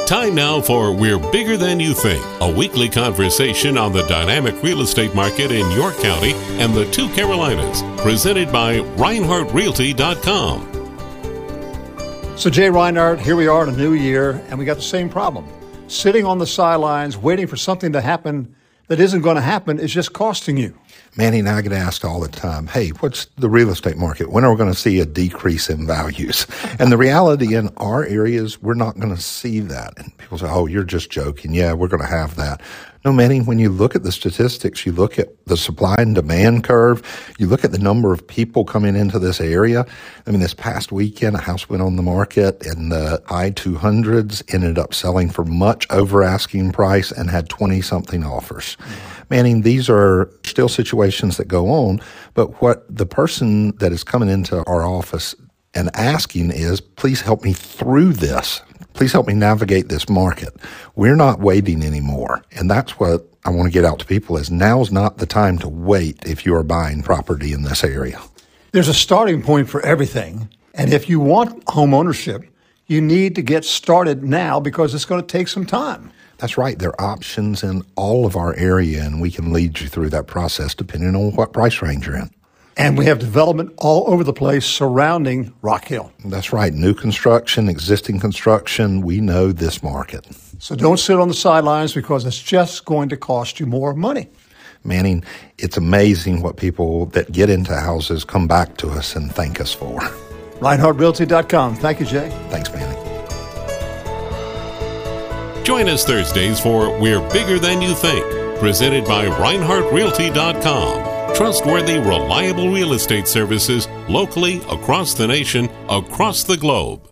Time now for We're Bigger Than You Think, a weekly conversation on the dynamic real estate market in York County and the two Carolinas, presented by ReinhardtRealty.com. So Jay Reinhardt, here we are in a new year, and we got the same problem. Sitting on the sidelines, waiting for something to happen that isn't going to happen is just costing you. Manny and I get asked all the time, hey, what's the real estate market? When are we going to see a decrease in values? And the reality in our areas, we're not going to see that. And people say, oh, you're just joking. Yeah, we're going to have that. No, Manny, when you look at the statistics, you look at the supply and demand curve, you look at the number of people coming into this area. I mean, this past weekend, a house went on the market in the high 200s, ended up selling for much over asking price and had 20-something offers. Manning, these are still situations that go on, but what the person that is coming into our office and asking is, please help me through this. Please help me navigate this market. We're not waiting anymore. And that's what I want to get out to people is now's not the time to wait if you are buying property in this area. There's a starting point for everything. And if you want home ownership, you need to get started now because it's going to take some time. That's right. There are options in all of our area, and we can lead you through that process depending on what price range you're in. And we have development all over the place surrounding Rock Hill. That's right. New construction, existing construction. We know this market. So don't sit on the sidelines because it's just going to cost you more money. Manning, it's amazing what people that get into houses come back to us and thank us for. ReinhardtRealty.com. Thank you, Jay. Thanks, Manning. Join us Thursdays for We're Bigger Than You Think, presented by ReinhardtRealty.com. Trustworthy, reliable real estate services locally, across the nation, across the globe.